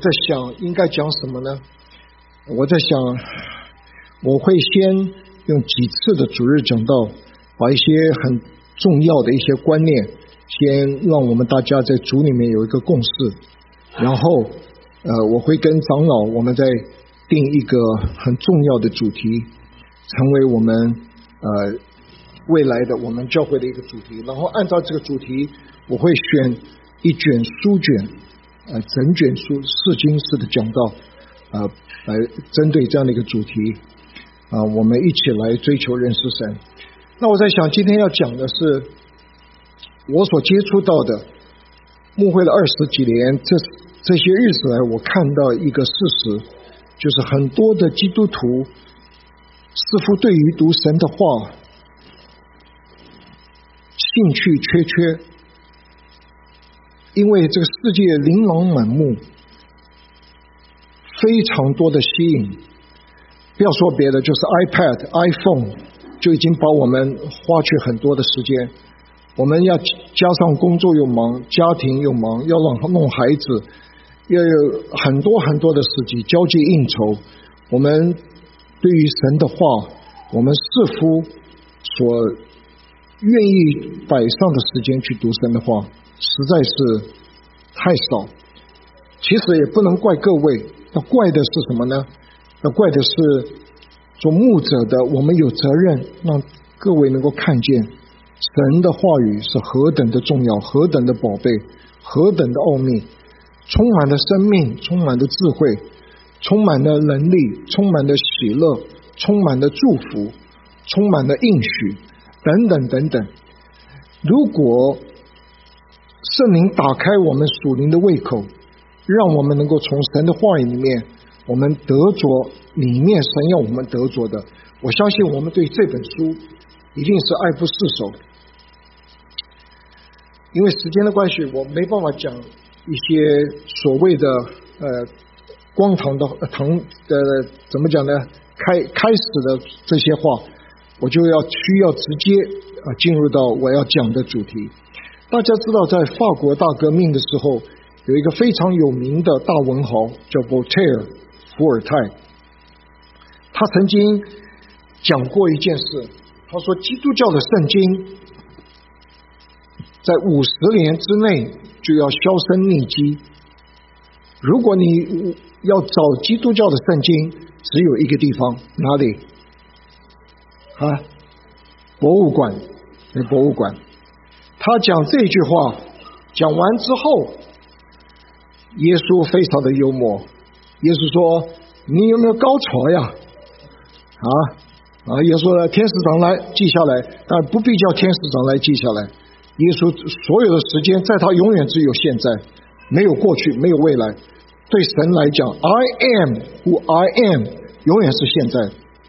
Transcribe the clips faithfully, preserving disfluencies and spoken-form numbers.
在想应该讲什么呢？我在想，我会先用几次的主日讲道，把一些很重要的一些观念，先让我们大家在主里面有一个共识，然后呃，我会跟长老我们再定一个很重要的主题，成为我们呃未来的我们教会的一个主题，然后按照这个主题，我会选一卷书卷，呃，整卷书释经式的讲道，呃，来针对这样的一个主题，啊、呃，我们一起来追求认识神。那我在想，今天要讲的是我所接触到的，牧会了二十几年，这这些日子来，我看到一个事实，就是很多的基督徒似乎对于读神的话兴趣缺缺，因为这个世界琳琅满目，非常多的吸引，不要说别的，就是 iPad、iPhone 就已经把我们花去很多的时间。我们要加上工作又忙，家庭又忙，要让弄孩子，要有很多很多的事情，交际应酬。我们对于神的话，我们似乎所愿意摆上的时间去读神的话，实在是太少。其实也不能怪各位，那怪的是什么呢？那怪的是做牧者的，我们有责任让各位能够看见神的话语是何等的重要，何等的宝贝，何等的奥秘，充满了生命，充满了智慧，充满了能力，充满了喜乐，充满了祝福，充满了应许，等等等等。如果圣灵打开我们属灵的胃口，让我们能够从神的话语里面我们得着里面神要我们得着的，我相信我们对这本书一定是爱不释手。因为时间的关系，我没办法讲一些所谓的呃光堂的堂的怎么讲呢，开开始的这些话，我就要需要直接啊、呃、进入到我要讲的主题。大家知道，在法国大革命的时候，有一个非常有名的大文豪叫 Voltaire 伏尔泰，他曾经讲过一件事，他说基督教的圣经在五十年之内就要销声匿迹。如果你要找基督教的圣经，只有一个地方，哪里？啊，博物馆，那博物馆。他讲这句话讲完之后，耶稣非常的幽默。耶稣说：“你有没有高潮呀？”啊啊！耶稣说：“天使长来记下来，但不必叫天使长来记下来。”耶稣所有的时间在他永远只有现在，没有过去，没有未来。对神来讲 I am who I am 永远是现在。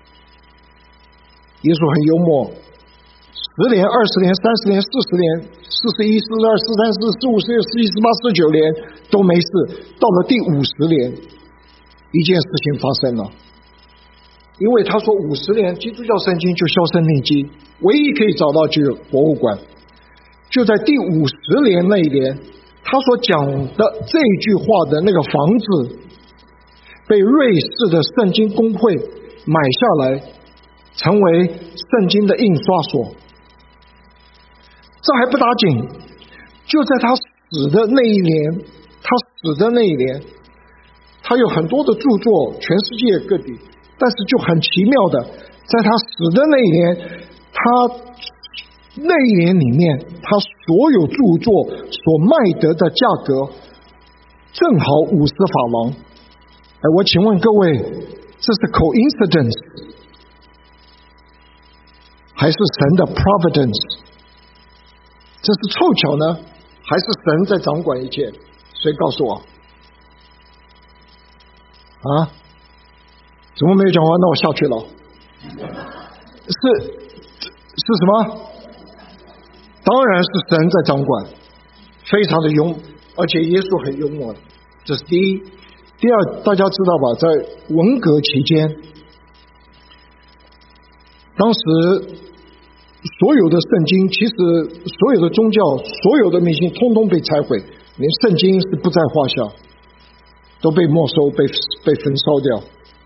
耶稣很幽默，十年、二十年、三十年、四十年、四十一、四十二、四十三、四十五、四十六、四十七、四十八、四十九年都没事，到了第五十年一件事情发生了。因为他说五十年基督教圣经就销声匿迹，唯一可以找到就是博物馆。就在第五十年那一年，他所讲的这句话的那个房子被瑞士的圣经公会买下来，成为圣经的印刷所。这还不打紧，就在他死的那一年，他死的那一年，他有很多的著作，全世界各地，但是就很奇妙的，在他死的那一年，他那一年里面，他所有著作所卖得的价格正好五十法郎。哎，我请问各位，这是 coincidence 还是神的 providence？ 这是凑巧呢，还是神在掌管一切？谁告诉我？啊？怎么没有讲完？那我下去了。是是什么？当然是神在掌管，非常的幽，而且耶稣很幽默。这是第一。第二，大家知道吧，在文革期间，当时所有的圣经，其实所有的宗教，所有的迷信通通被拆毁，连圣经是不在话下。 都被没收，被被焚烧掉。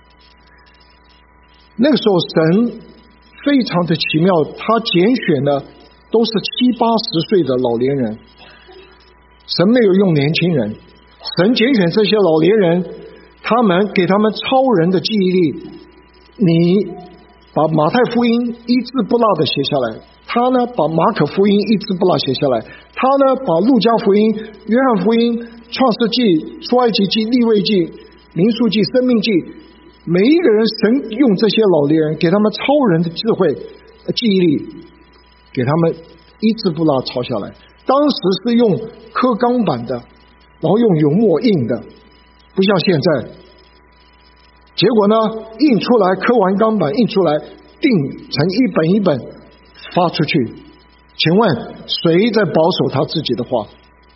那个时候神非常的奇妙，他拣选的都是七八十岁的老年人，神没有用年轻人，神拣选这些老年人，他们给他们超人的记忆力。你把马太福音一字不落的写下来，他呢把马可福音一字不落写下来，他呢把路加福音、约翰福音、创世纪、出埃及记、利未记、民数记、生命记，每一个人神用这些老年人给他们超人的智慧、记忆力，给他们一字不落抄下来。当时是用刻钢板的，然后用油墨印的，不像现在。结果呢，印出来，刻完钢板印出来，订成一本一本发出去。请问谁在保守他自己的话？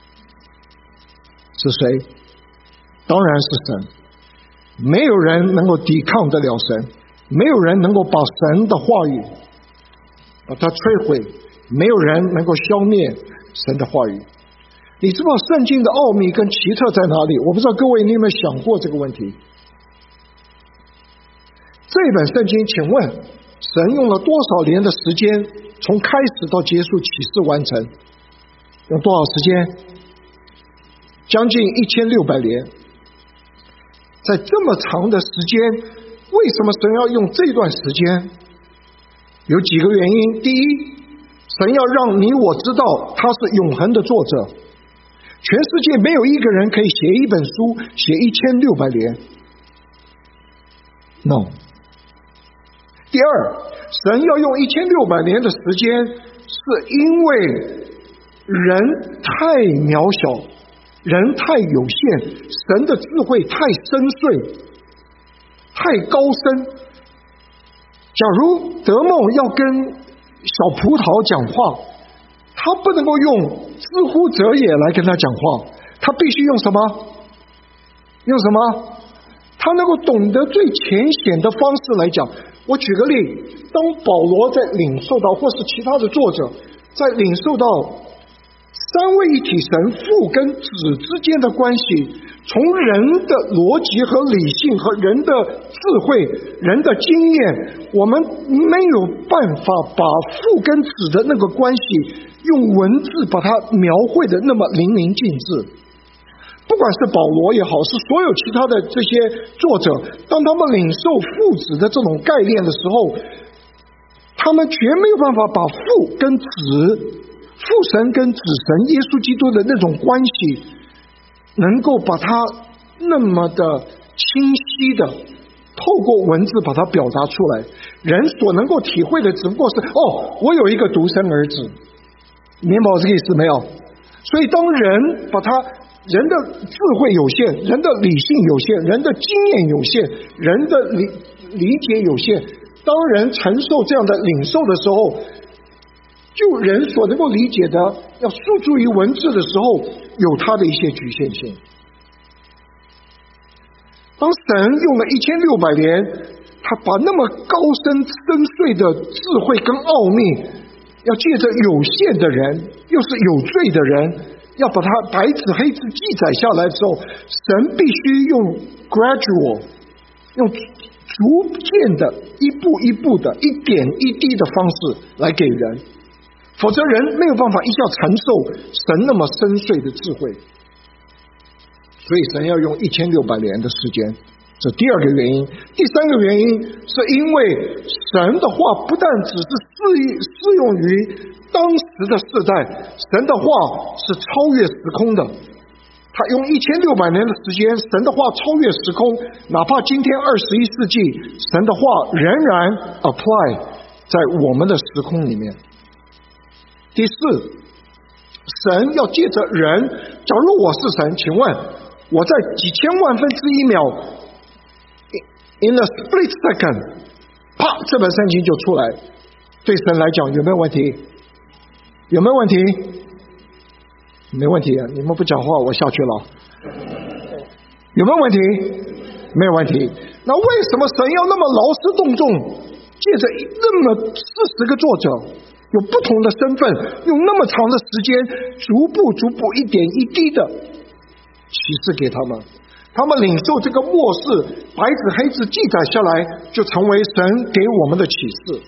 是谁？当然是神。没有人能够抵抗得了神，没有人能够把神的话语把它摧毁，没有人能够消灭神的话语。你知道圣经的奥秘跟奇特在哪里？我不知道各位你有没有想过这个问题。这本圣经，请问神用了多少年的时间，从开始到结束启示完成，用多少时间？将近一千六百年。在这么长的时间，为什么神要用这段时间？有几个原因。第一，神要让你我知道他是永恒的作者，全世界没有一个人可以写一本书写一千六百年。 No。 第二，神要用一千六百年的时间，是因为人太渺小，人太有限，神的智慧太深邃，太高深。假如德梦要跟小葡萄讲话，他不能够用知乎者也来跟他讲话，他必须用什么？用什么？他能够懂得最浅显的方式来讲。我举个例，当保罗在领受到，或是其他的作者在领受到三位一体神父跟子之间的关系，从人的逻辑和理性和人的智慧、人的经验，我们没有办法把父跟子的那个关系用文字把它描绘的那么淋漓尽致。不管是保罗也好，是所有其他的这些作者，当他们领受父子的这种概念的时候，他们绝没有办法把父跟子、父神跟子神耶稣基督的那种关系，能够把它那么的清晰的透过文字把它表达出来。人所能够体会的只不过是，哦，我有一个独生儿子，明白我这个意思没有？所以当人把他人的智慧有限，人的理性有限，人的经验有限，人的理理解有限，当人承受这样的领受的时候，就人所能够理解的要诉诸于文字的时候，有它的一些局限性。当神用了一千六百年，他把那么高深深邃的智慧跟奥秘，要借着有限的人，又是有罪的人，要把它白纸黑字记载下来的时候，神必须用 gradual， 用逐渐的一步一步的一点一滴的方式来给人，否则人没有办法一下承受神那么深邃的智慧。所以神要用一千六百年的时间，这第二个原因。第三个原因是因为神的话不但只是适适用于当时的世代，神的话是超越时空的。他用一千六百年的时间，神的话超越时空，哪怕今天二十一世纪，神的话仍然 apply 在我们的时空里面。第四，神要借着人，假如我是神，请问我在几千万分之一秒 in a split second， 啪，这本圣经就出来，对神来讲有没有问题？有没有问题？没问题啊！你们不讲话，我下去了。有没有问题？没有问题。那为什么神要那么劳师动众，借着那么四十个作者，有不同的身份，用那么长的时间，逐步逐步一点一滴的启示给他们？ 他们领受这个末世白纸黑字记载下来，就成为神给我们的启示。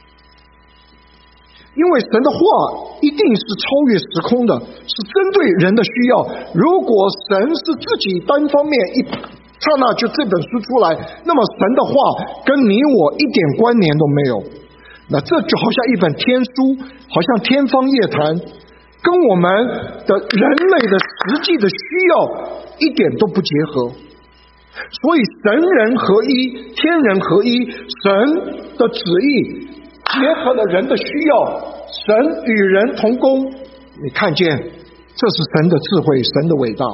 因为神的话一定是超越时空的，是针对人的需要。如果神是自己单方面一刹那就这本书出来，那么神的话跟你我一点关联都没有。那这就好像一本天书，好像天方夜谭，跟我们的人类的实际的需要一点都不结合。所以神人合一，天人合一，神的旨意结合了人的需要，神与人同工。你看见，这是神的智慧，神的伟大。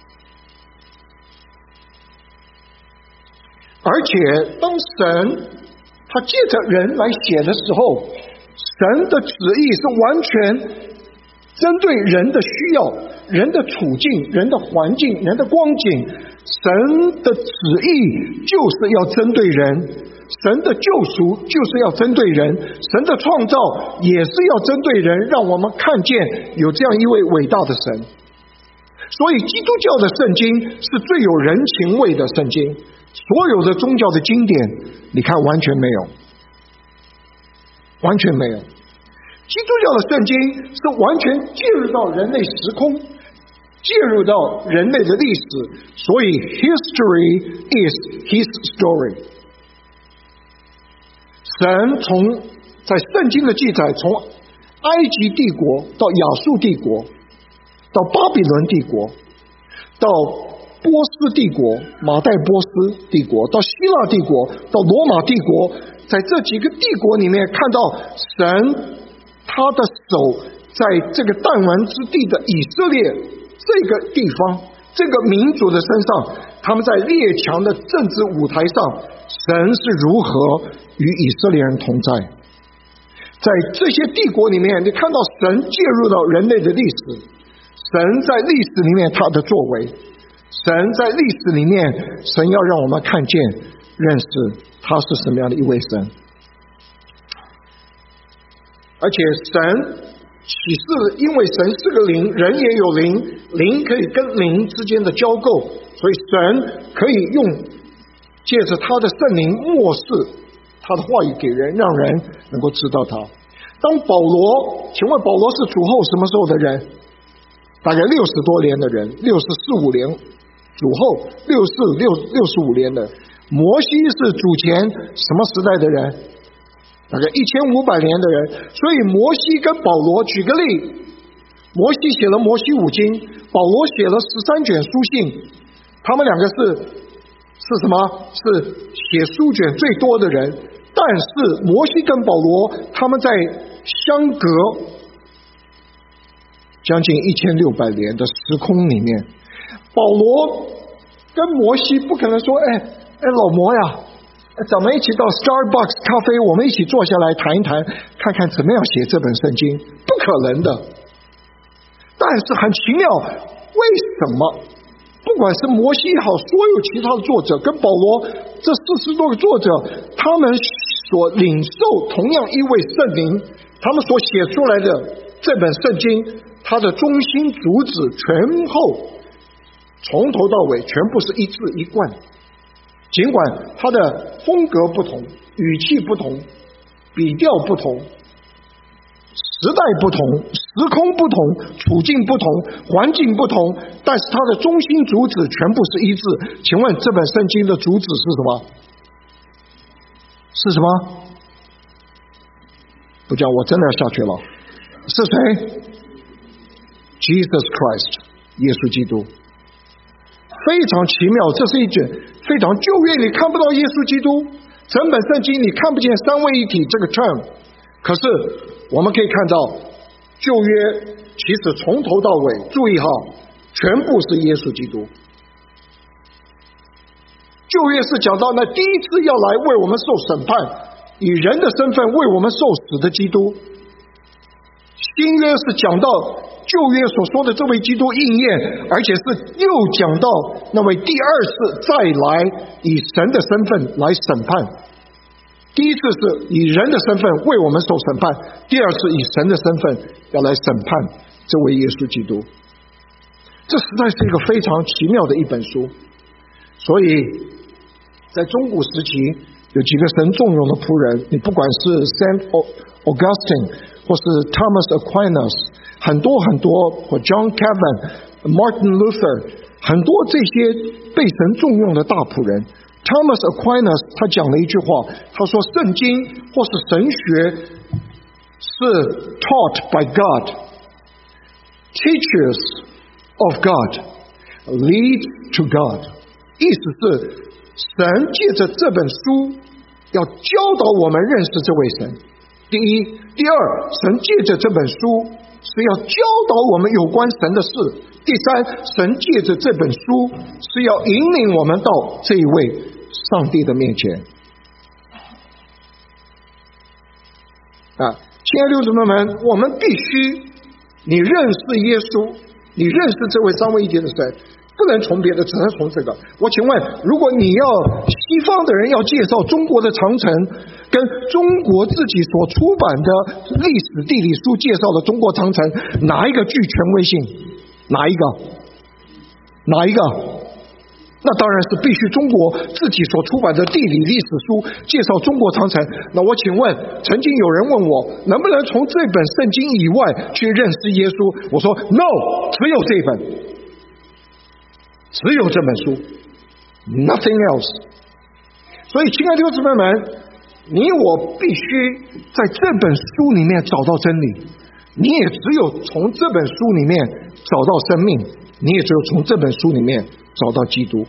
而且当神他借着人来写的时候，神的旨意是完全针对人的需要，人的处境，人的环境，人的光景。神的旨意就是要针对人，神的救赎就是要针对人，神的创造也是要针对人，让我们看见有这样一位伟大的神。所以基督教的圣经是最有人情味的圣经，所有的宗教的经典你看完全没有，完全没有。基督教的圣经是完全介入到人类时空，介入到人类的历史，所以 history is his story。 神从在圣经的记载，从埃及帝国到亚述帝国，到巴比伦帝国，到波斯帝国，马代波斯帝国，到希腊帝国，到罗马帝国，在这几个帝国里面看到神他的手在这个弹丸之地的以色列这个地方，这个民族的身上，他们在列强的政治舞台上，神是如何与以色列人同在。在这些帝国里面，你看到神介入到人类的历史，神在历史里面他的作为，神在历史里面，神要让我们看见认识他是什么样的一位神。而且神启示，因为神是个灵，人也有灵，灵可以跟灵之间的交媾，所以神可以用借着他的圣灵漠视他的话语给人，让人能够知道他。当保罗，请问保罗是主后什么时候的人？大概六十多年的人，六十四五年主后，六四六六十五年的。摩西是主前什么时代的人？大概一千五百年的人。所以摩西跟保罗，举个例，摩西写了摩西五经，保罗写了十三卷书信，他们两个是是什么？是写书卷最多的人。但是摩西跟保罗他们在相隔将近一千六百年的时空里面，保罗跟摩西不可能说，哎哎老摩呀，咱们一起到 Starbucks 咖啡，我们一起坐下来谈一谈，看看怎么样写这本圣经，不可能的。但是很奇妙，为什么不管是摩西也好，所有其他的作者跟保罗这四十多个作者，他们所领受同样一位圣灵，他们所写出来的这本圣经，它的中心主旨全后从头到尾全部是一字一贯，尽管它的风格不同，语气不同，笔调不同，时代不同，时空不同，处境不同，环境不同，但是它的中心主旨全部是一致。请问这本圣经的主旨是什么？是什么？不讲我真的要下去了。是谁？ Jesus Christ， 耶稣基督。非常奇妙，这是一卷非常旧约你看不到耶稣基督，整本圣经你看不见三位一体这个 term， 可是我们可以看到旧约其实从头到尾，注意哈，全部是耶稣基督。旧约是讲到那第一次要来为我们受审判，以人的身份为我们受死的基督。新约是讲到旧约所说的这位基督应验，而且是又讲到那位第二次再来以神的身份来审判。第一次是以人的身份为我们受审判，第二次以神的身份要来审判这位耶稣基督。这实在是一个非常奇妙的一本书。 所以在中古时期有几个神重用的仆人，你不管是 Saint Augustine 或是 Thomas Aquinas， 很多很多，或 John Calvin、Martin Luther， 很多这些被神重用的大仆人。Thomas Aquinas 他讲了一句话，他说圣经或是神学是 taught by God, teachers of God, lead to God， 意思是神借着这本书要教导我们认识这位神，第一。第二，神借着这本书是要教导我们有关神的事。第三，神借着这本书是要引领我们到这一位上帝的面前。啊，亲爱的弟兄姊妹们，我们必须你认识耶稣，你认识这位三位一体的神，不能从别的，只能从这个。我请问，如果你要西方的人要介绍中国的长城，跟中国自己所出版的历史地理书介绍的中国长城，哪一个具权威性？哪一个？哪一个？那当然是必须中国自己所出版的地理历史书介绍中国长城。那我请问，曾经有人问我，能不能从这本圣经以外去认识耶稣？我说 no， 只有这本，只有这本书 ，nothing else。所以，亲爱的弟兄姊妹们，你我必须在这本书里面找到真理，你也只有从这本书里面找到生命，你也只有从这本书里面找到基督。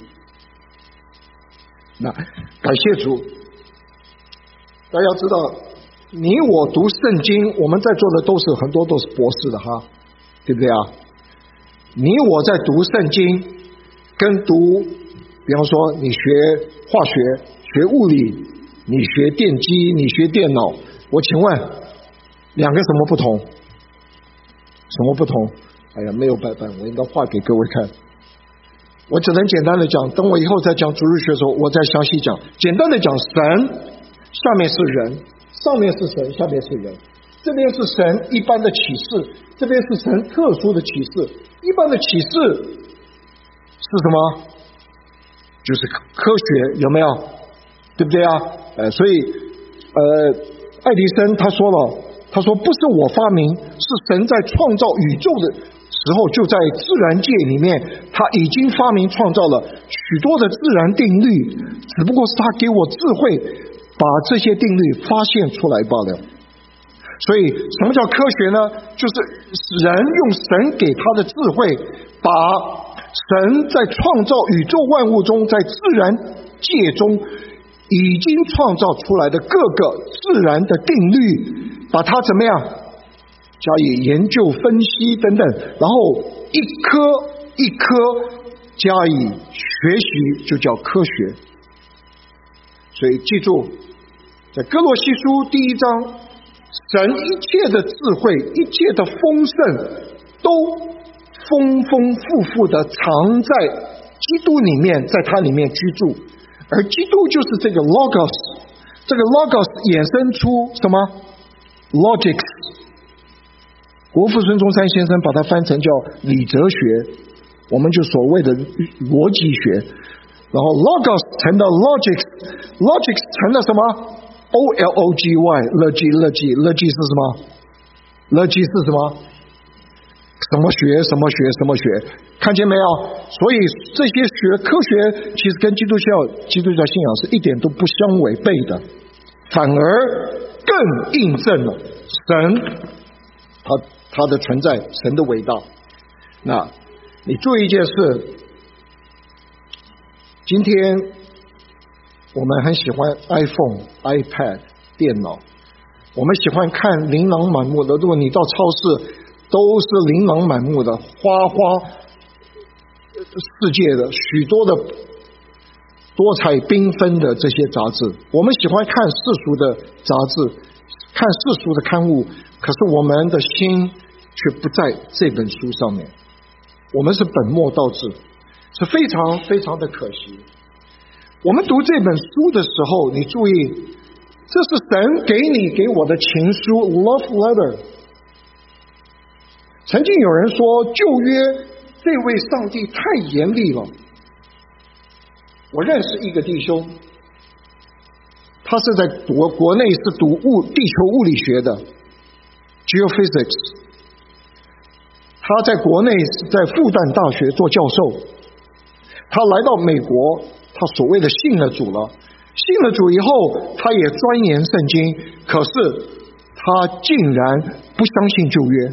那感谢主，大家知道，你我读圣经，我们在座的都是很多都是博士的哈，对不对啊？你我在读圣经，跟读，比方说你学化学、学物理。你学电机，你学电脑，我请问两个什么不同？什么不同？哎呀，没有办法，我应该画给各位看。我只能简单的讲，等我以后再讲主日学的时候，我再详细讲。简单的讲，神下面是人，上面是神，下面是人。这边是神一般的启示，这边是神特殊的启示。一般的启示是什么？就是科学，有没有？对不对啊？呃，所以，呃，爱迪生他说了，他说不是我发明，是神在创造宇宙的时候，就在自然界里面，他已经发明创造了许多的自然定律，只不过是他给我智慧，把这些定律发现出来罢了。所以，什么叫科学呢？就是人用神给他的智慧，把神在创造宇宙万物中，在自然界中已经创造出来的各个自然的定律，把它怎么样加以研究分析等等，然后一颗一颗加以学习，就叫科学。所以记住，在哥罗西书第一章，神一切的智慧，一切的丰盛，都丰丰富富的藏在基督里面，在它里面居住。而基督就是这个 logos， 这个 logos 衍生出什么 logics， 国父孙中山先生把它翻成叫理哲学，我们就所谓的逻辑学。然后 logos 成了 logics， logics 成了什么 O L O G Y， logy logy logy 是什么 logy 是什么什么学什么学什么学，看见没有？所以这些学科学其实跟基督教基督教信仰是一点都不相违背的，反而更印证了神他他的存在，神的伟大。那你注意一件事，今天我们很喜欢 iPhone、iPad 电脑，我们喜欢看琳琅满目的，如果你到超市都是琳琅满目的花花世界的许多的多彩缤纷的这些杂志，我们喜欢看世俗的杂志，看世俗的刊物，可是我们的心却不在这本书上面，我们是本末倒置，是非常非常的可惜。我们读这本书的时候，你注意，这是神给你给我的情书 love letter。曾经有人说旧约这位上帝太严厉了， 我认识一个弟兄，他是在国国内是读物地球物理学的 geophysics， 他在国内是在复旦大学做教授，他来到美国，他所谓的信了主了，信了主以后，他也钻研圣经，可是他竟然不相信旧约，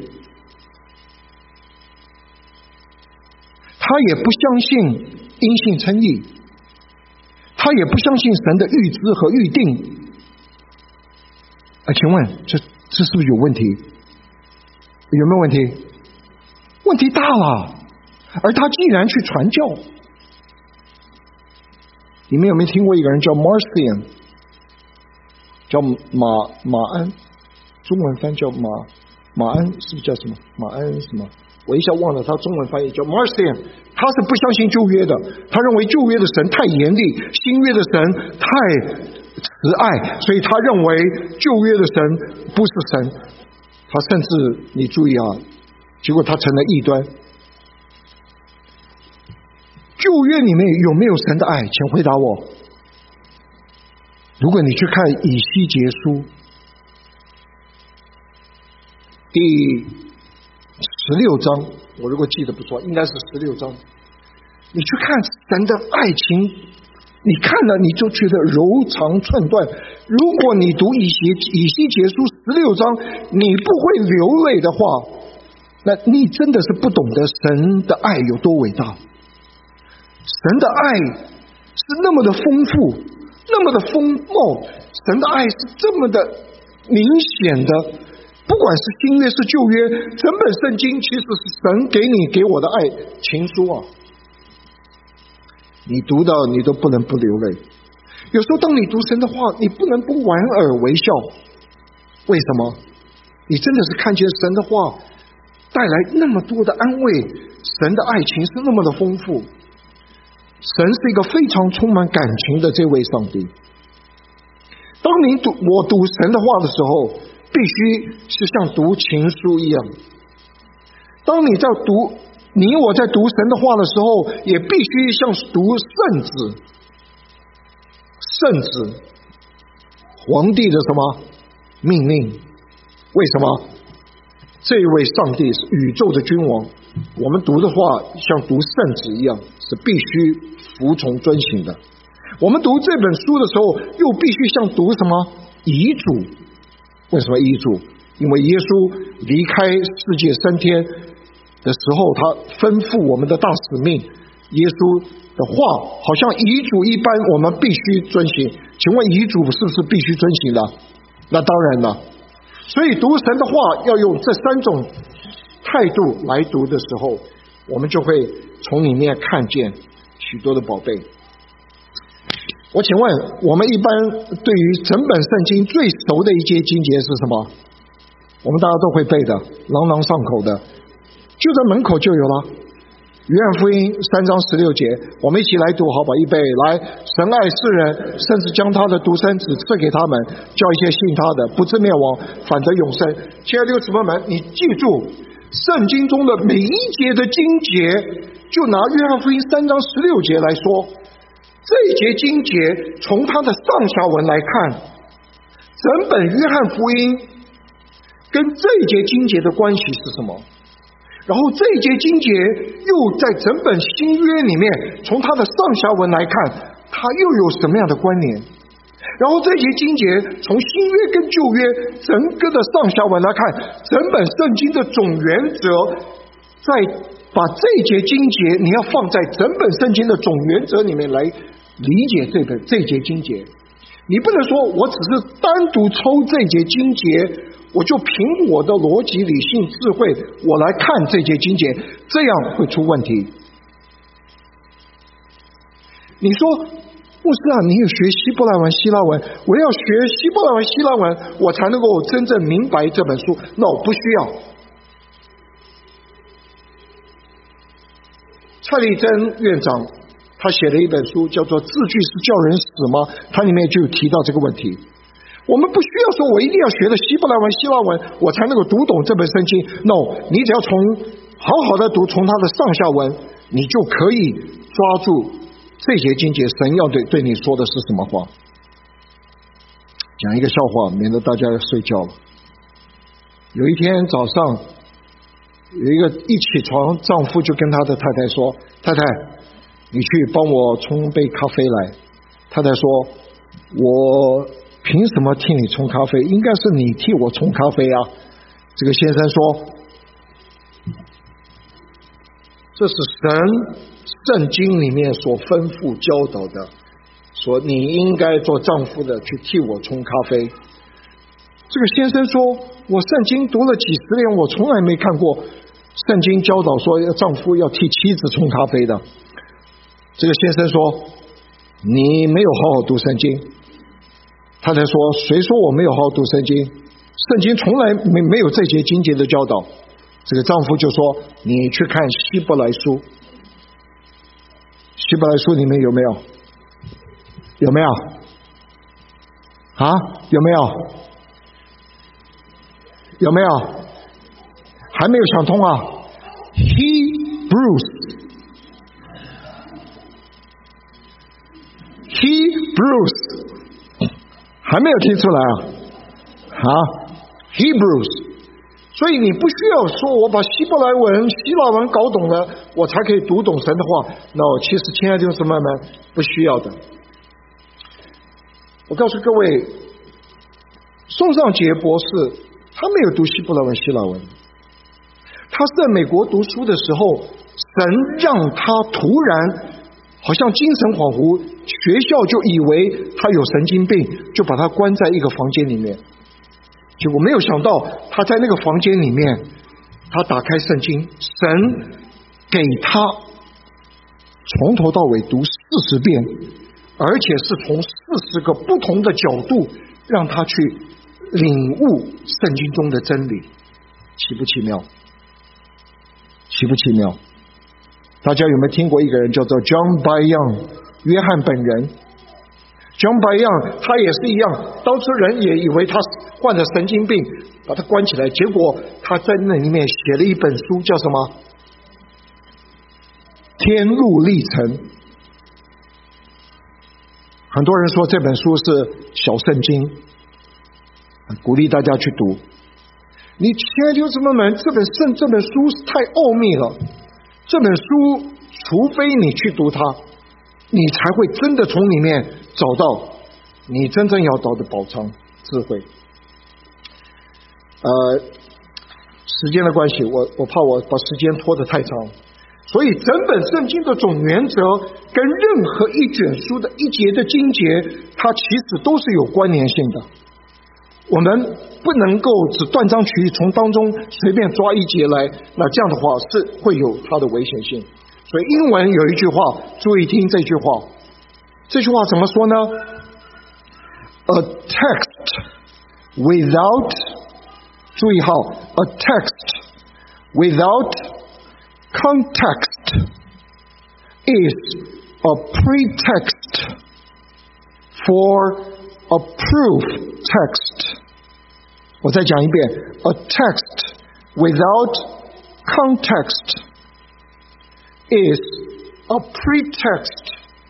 他也不相信因信称义，他也不相信神的预知和预定。啊，请问这这是不是有问题？有没有问题？问题大了。而他竟然去传教。你们有没有听过一个人叫 Marcion， 叫马马安，中文翻叫马马安，是不是叫什么马安什么？我一下忘了他中文翻译叫 Marcion。 他是不相信旧约的，他认为旧约的神太严厉，新约的神太慈爱，所以他认为旧约的神不是神。他甚至你注意啊，结果他成了异端。旧约里面有没有神的爱？请回答我。如果你去看以西结书第十六章，我如果记得不错，应该是十六章。你去看神的爱情，你看了你就觉得柔肠寸断。如果你读以西以西结书十六章，你不会流泪的话，那你真的是不懂得神的爱有多伟大。神的爱是那么的丰富，那么的丰茂，神的爱是这么的明显的。不管是新约是旧约，整本圣经其实是神给你给我的爱情书啊！你读到你都不能不流泪。有时候当你读神的话，你不能不莞尔微笑。为什么？你真的是看见神的话带来那么多的安慰，神的爱情是那么的丰富。神是一个非常充满感情的这位上帝。当你读我读神的话的时候，必须是像读情书一样。当你在读你我在读神的话的时候，也必须像读圣旨。圣旨，皇帝的什么命令？为什么？这位上帝是宇宙的君王，我们读的话像读圣旨一样，是必须服从遵行的。我们读这本书的时候，又必须像读什么遗嘱？为什么遗嘱？因为耶稣离开世界升天的时候，他吩咐我们的大使命，耶稣的话好像遗嘱一般，我们必须遵行。请问遗嘱是不是必须遵行的？那当然了。所以读神的话要用这三种态度来读的时候，我们就会从里面看见许多的宝贝。我请问，我们一般对于整本圣经最熟的一节经节是什么？我们大家都会背的，朗朗上口的，就在门口就有了。约翰福音三章十六节，我们一起来读好吧？预备来，神爱世人，甚至将他的独生子赐给他们，叫一切信他的不至灭亡，反得永生。亲爱的姊妹们，你记住圣经中的每一节的经节，就拿约翰福音三章十六节来说，这一节经节从它的上下文来看，整本约翰福音跟这一节经节的关系是什么？然后这一节经节又在整本新约里面，从它的上下文来看，它又有什么样的关联？然后这一节经节从新约跟旧约整个的上下文来看，整本圣经的总原则，在把这一节经节你要放在整本圣经的总原则里面来理解这本这一节经节。你不能说我只是单独抽这一节经节，我就凭我的逻辑、理性、智慧，我来看这节经节，这样会出问题。你说，牧师啊，你有学希伯来文、希腊文，我要学希伯来文、希腊文，我才能够真正明白这本书。No， 不需要。蔡立珍院长他写了一本书，叫做《字句是叫人死吗》，它里面就有提到这个问题。我们不需要说我一定要学的希伯来文、希腊文我才能够读懂这本圣经。 No， 你只要从好好的读，从它的上下文，你就可以抓住这些经节神要对对你说的是什么话？讲一个笑话，免得大家要睡觉了。有一天早上，有一个一起床，丈夫就跟他的太太说：“太太，你去帮我冲杯咖啡来。”太太说：“我凭什么替你冲咖啡？应该是你替我冲咖啡啊。”这个先生说：“这是神圣经里面所吩咐教导的，说你应该做丈夫的去替我冲咖啡。”这个先生说：“我圣经读了几十年，我从来没看过圣经教导说丈夫要替妻子冲咖啡的。”这个先生说：“你没有好好读圣经。”太太说：“谁说我没有好好读圣经？圣经从来没没有这些经节的教导。”这个丈夫就说：“你去看希伯来书，希伯来书里面有没有？有没有？啊？有没有？有没有？还没有想通啊 ？Hebrews Hebrews 还没有听出来啊？啊 ？Hebrews。所以你不需要说我把希伯来文、希腊文搞懂了，我才可以读懂神的话。No， 其实亲爱的弟兄姊妹们，不需要的。我告诉各位，宋尚杰博士他没有读希伯来文、希腊文，他是在美国读书的时候，神让他突然好像精神恍惚，学校就以为他有神经病，就把他关在一个房间里面。结果没有想到，他在那个房间里面，他打开圣经，神给他从头到尾读四十遍，而且是从四十个不同的角度让他去领悟圣经中的真理，奇不奇妙？奇不奇妙？大家有没有听过一个人叫做 John Bunyan 约翰本人？John Bunyan 他也是一样，当初人也以为他患了神经病，把他关起来，结果他在那里面写了一本书，叫什么？天路历程。很多人说这本书是小圣经，鼓励大家去读。你亲爱的弟兄姊妹们，这本圣这本书太奥秘了，这本书除非你去读它，你才会真的从里面找到你真正要找的宝藏智慧。呃，时间的关系，我我怕我把时间拖得太长，所以整本圣经的总原则跟任何一卷书的一节的经节，它其实都是有关联性的。我们不能够只断章取义，从当中随便抓一节来，那这样的话是会有它的危险性。所以英文有一句话，注意听这句话，这句话怎么说呢？ A text without 注意好 A text without context is a pretext for a proof text. 我再讲一遍 A text without context is a pretext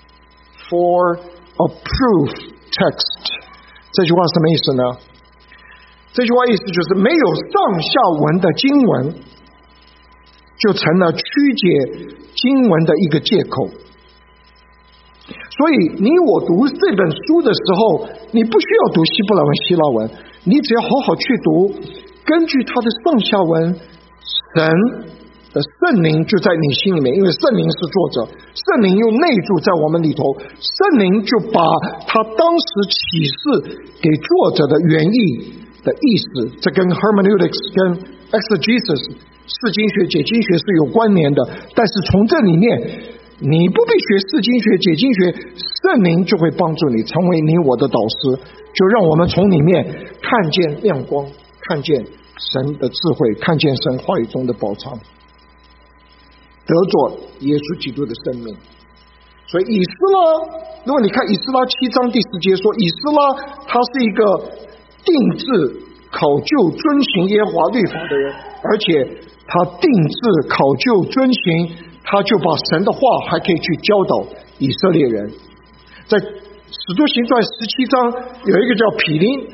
for a proof text. 这句话什么意思呢？这句话意思就是没有上下文的经文就成了曲解经文的一个借口。所以你我读这本书的时候，你不需要读希伯来文、希腊文，你只要好好去读，根据它的上下文，神的圣灵就在你心里面，因为圣灵是作者，圣灵又内住在我们里头，圣灵就把他当时启示给作者的原意的意思，这跟 hermeneutics 跟 exegesis 释经学、解经学是有关联的。但是从这里面，你不必学释经学、解经学，圣灵就会帮助你成为你我的导师，就让我们从里面看见亮光，看见神的智慧，看见神话语中的宝藏，得着耶稣基督的生命。所以以斯拉，如果你看以斯拉七章第十节说，以斯拉他是一个定制考究遵行耶和华律法的人，而且他定制考究遵行他就把神的话还可以去教导以色列人。在使徒行传十七章有一个叫毗邻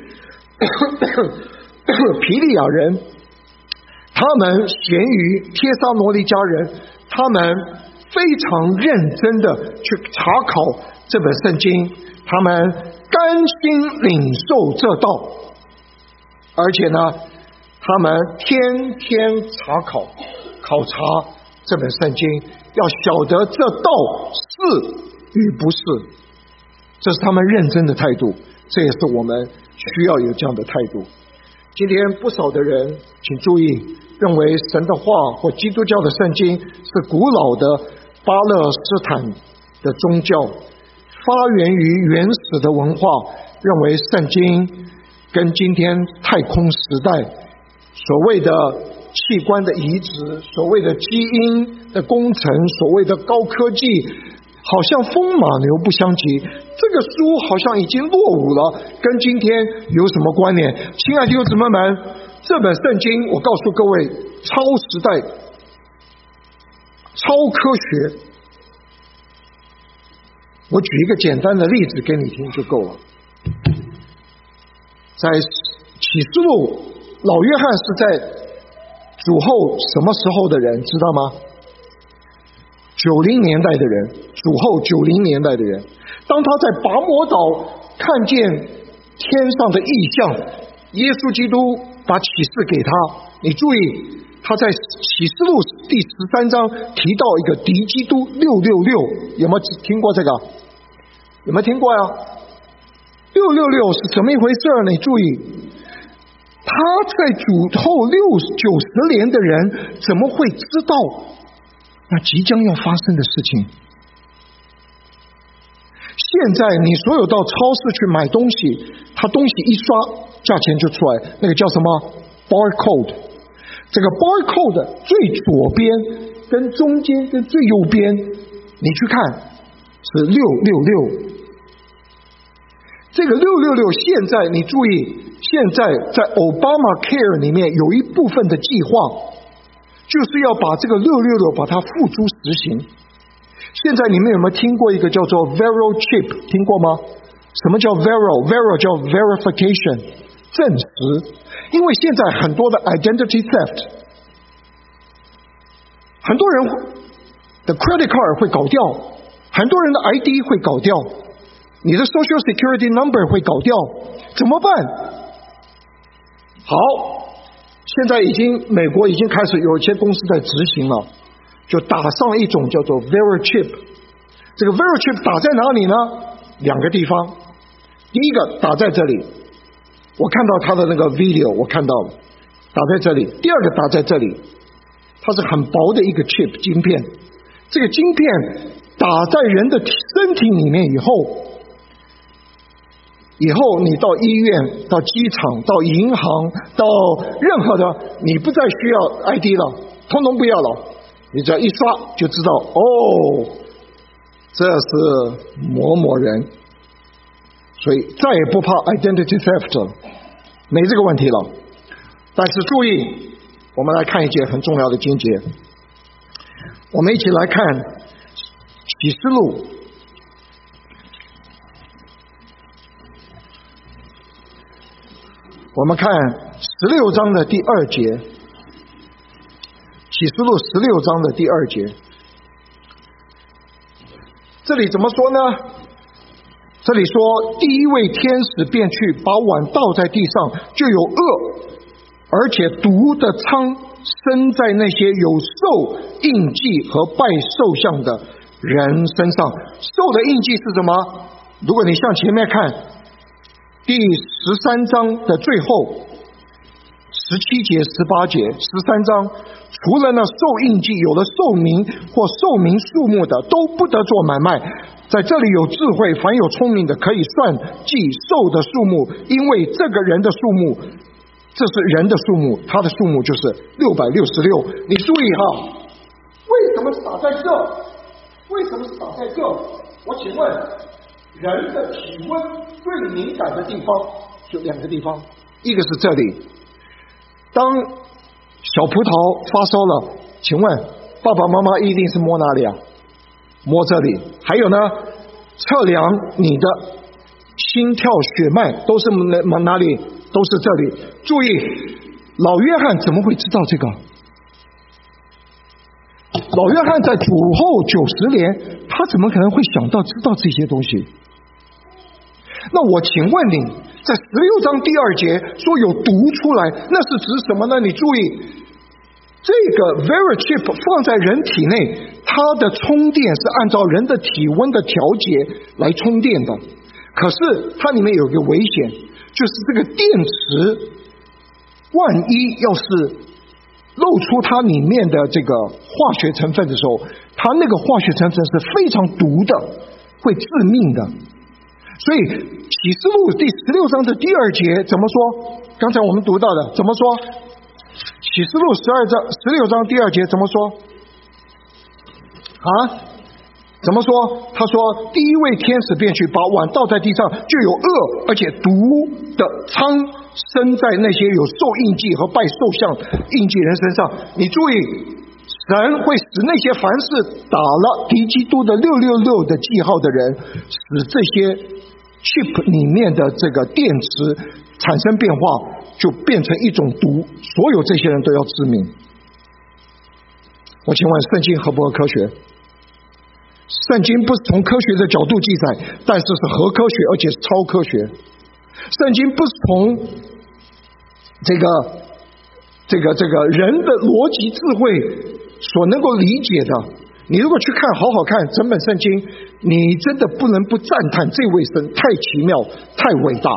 毗利亚人，他们咸于帖撒罗尼迦人，他们非常认真的去查考这本圣经，他们甘心领受这道，而且呢他们天天查考考察这本圣经，要晓得这道是与不是，这是他们认真的态度，这也是我们需要有这样的态度。今天不少的人请注意，认为神的话或基督教的圣经是古老的巴勒斯坦的宗教，发源于原始的文化，认为圣经跟今天太空时代所谓的器官的移植，所谓的基因的工程，所谓的高科技，好像风马牛不相及，这个书好像已经落伍了，跟今天有什么关联？亲爱的弟兄姊妹们，这本圣经我告诉各位，超时代，超科学。我举一个简单的例子给你听就够了。在启示录，老约翰是在主后什么时候的人知道吗？九零年代的人，主后九零年代的人，当他在拔摩岛看见天上的异象，耶稣基督把启示给他，你注意，他在启示录第十三章提到一个敌基督六六六，有没有听过这个？有没有听过呀？六六六是怎么一回事呢？你注意，他在主后六九十年的人怎么会知道那即将要发生的事情？现在你所有到超市去买东西，他东西一刷，价钱就出来，那个叫什么 barcode。这个 barcode 最左边跟中间跟最右边，你去看是六六六。这个六六六现在你注意，现在在 Obamacare 里面有一部分的计划，就是要把这个六六六把它付诸实行。现在你们有没有听过一个叫做 Vero Chip？ 听过吗？什么叫 Vero？ Vero 叫 verification， 证实。因为现在很多的 identity theft， 很多人的 credit card 会搞掉，很多人的 I D 会搞掉，你的 social security number 会搞掉，怎么办？好，现在已经美国已经开始有一些公司在执行了，就打上一种叫做 Vero Chip。 这个 Vero Chip 打在哪里呢？两个地方，第一个打在这里，我看到他的那个 video， 我看到了，打在这里。第二个打在这里，它是很薄的一个 chip 晶片，这个晶片打在人的身体里面以后，以后你到医院、到机场、到银行、到任何的，你不再需要 I D 了，通通不要了，你只要一刷就知道，哦，这是某某人，所以再也不怕 identity theft 了，没这个问题了。但是注意，我们来看一节很重要的经节，我们一起来看启示录我们看十六章的第二节，启示录十六章的第二节，这里怎么说呢？这里说，第一位天使便去把碗倒在地上，就有恶而且毒的疮生在那些有兽印记和拜兽像的人身上。兽的印记是什么？如果你向前面看第十三章的最后十七节、十八节，十三章，除了那兽印记有了兽名或兽名数目的，都不得做买卖。在这里有智慧，凡有聪明的，可以算计兽的数目，因为这个人的数目，这是人的数目，他的数目就是六百六十六。你注意哈，为什么是打在这？为什么是打在这？我请问，人的体温最敏感的地方就两个地方，一个是这里。当小葡萄发烧了，请问爸爸妈妈一定是摸哪里啊？摸这里。还有呢，测量你的心跳血脉都是哪哪里？都是这里。注意，老约翰怎么会知道这个？老约翰在主后九十年，他怎么可能会想到知道这些东西？那我请问你，在十六章第二节说有毒出来，那是指什么呢？你注意，这个 Verichip 放在人体内，它的充电是按照人的体温的调节来充电的。可是它里面有一个危险，就是这个电池，万一要是露出它里面的这个化学成分的时候，它那个化学成分是非常毒的，会致命的。所以启示录第十六章的第二节怎么说？刚才我们读到的怎么说？启示录十二章十六章第二节怎么说？啊？怎么说？他说第一位天使便去把碗倒在地上，就有恶而且毒的苍生在那些有受印记和拜兽像印记人身上。你注意，神会使那些凡是打了敌基督的六六六的记号的人，使这些 chip 里面的这个电池产生变化，就变成一种毒，所有这些人都要致命。我请问圣经合不合科学？圣经不是从科学的角度记载，但是是合科学，而且是超科学。圣经不是从这个这个这个人的逻辑智慧所能够理解的。你如果去看好好看整本圣经，你真的不能不赞叹这位神太奇妙太伟大。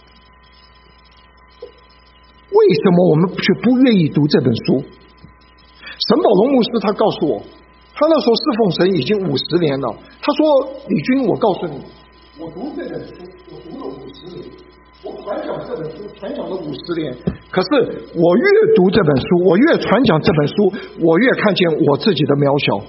为什么我们却不愿意读这本书？沈宝龙牧师他告诉我，他那时候侍奉神已经五十年了。他说：“李军，我告诉你，我读这本书，我读了五十年，我传讲这本书，传讲了五十年。可是我越读这本书，我越传讲这本书，我越看见我自己的渺小。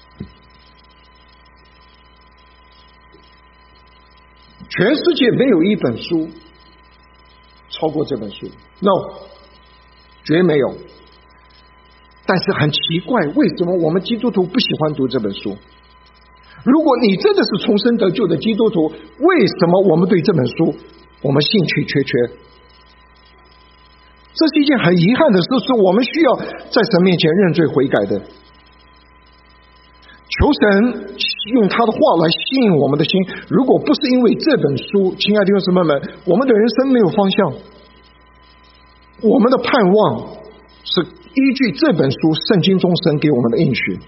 全世界没有一本书超过这本书 ，no， 绝没有。但是很奇怪，为什么我们基督徒不喜欢读这本书？如果你真的是重生得救的基督徒，为什么我们对这本书我们兴趣缺缺？这是一件很遗憾的事，是我们需要在神面前认罪悔改的。求神用他的话来吸引我们的心，如果不是因为这本书，亲爱的弟兄姊妹们，我们的人生没有方向。我们的盼望是依据这本书圣经中神给我们的应许。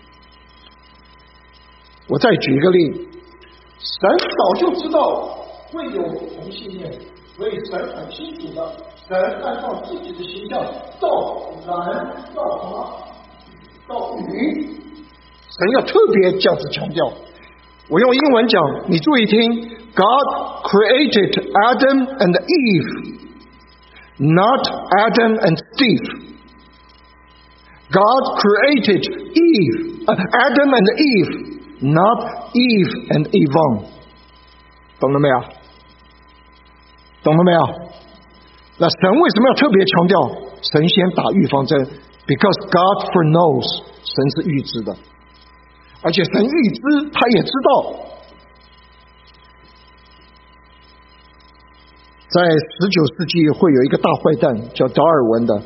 我再举一个例，神早就知道会有同性恋，所以神很清楚的，神按照自己的形象造人，造什么？造鱼。神要特别这样子强调。我用英文讲，你注意听 God created Adam and Eve, not Adam and Steve. God created Eve, uh, Adam and Eve, not Eve and Yvonne. 懂了没有？懂了没有？那神为什么要特别强调？神先打预防针 ，because God foreknows， 神是预知的，而且神预知，他也知道，在十九世纪会有一个大坏蛋叫达尔文的。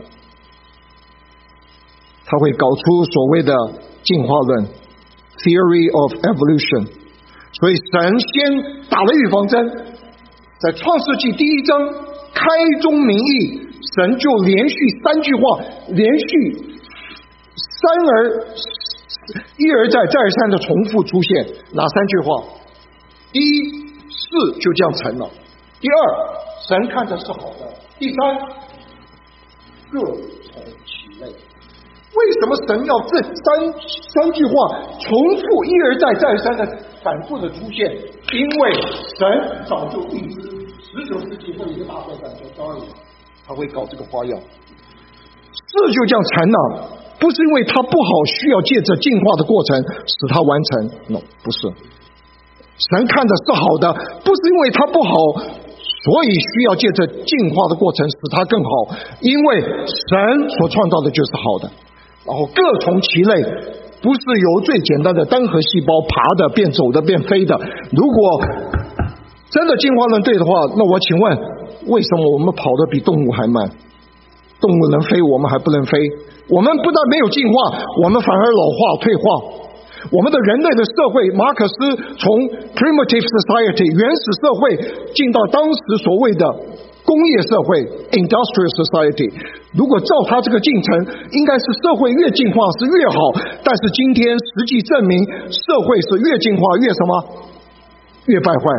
他会搞出所谓的进化论 theory of evolution， 所以神先打了预防针，在创世纪第一章开宗明义，神就连续三句话，连续三而一而再再而三的重复出现，哪三句话？第一，事就这样成了；第二，神看着是好的；第三，各从其类。为什么神要这三三句话重复一而再再而三的反复的出现？因为神早就预知十九世纪会有一个大坏蛋叫达尔文，他会搞这个花样。事就这样成了，不是因为他不好，需要借着进化的过程使他完成 ，no， 不是。神看的是好的，不是因为他不好，所以需要借着进化的过程使他更好，因为神所创造的就是好的。然后各从其类， 不是由最简单的单核细胞爬的变走的变飞的。如果真的进化论对的话，那我请问，为什么我们跑得比动物还慢？动物能飞，我们还不能飞。我们不但没有进化，我们反而老化退化。我们的人类的社会，马克思从 primitive society 原始社会进到当时所谓的工业社会 industrial society， 如果照他这个进程，应该是社会越进化是越好，但是今天实际证明社会是越进化越什么？越败坏。